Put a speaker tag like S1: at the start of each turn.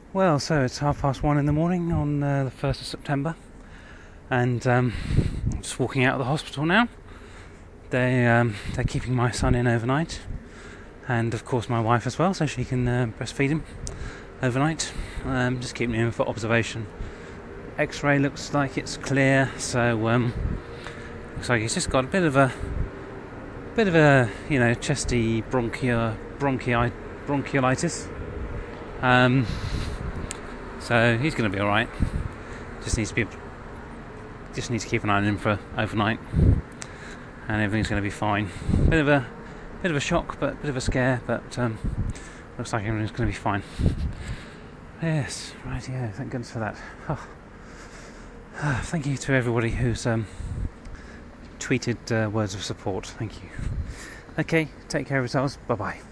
S1: Well, so it's 1:30 in the morning on the 1st of September, and I'm just walking out of the hospital now. They're keeping my son in overnight, and of course my wife as well, so she can breastfeed him overnight. Just keeping him for observation. X-ray looks like it's clear, so looks like he's just got a bit of a chesty bronchiolitis. So he's going to be all right. Just needs to keep an eye on him for overnight, and everything's going to be fine. Bit of a shock, but a bit of a scare, but looks like everything's going to be fine. Yes, right, yeah. Thank goodness for that. Thank you to everybody who's tweeted words of support. Thank you. Okay, take care of yourselves. Bye bye.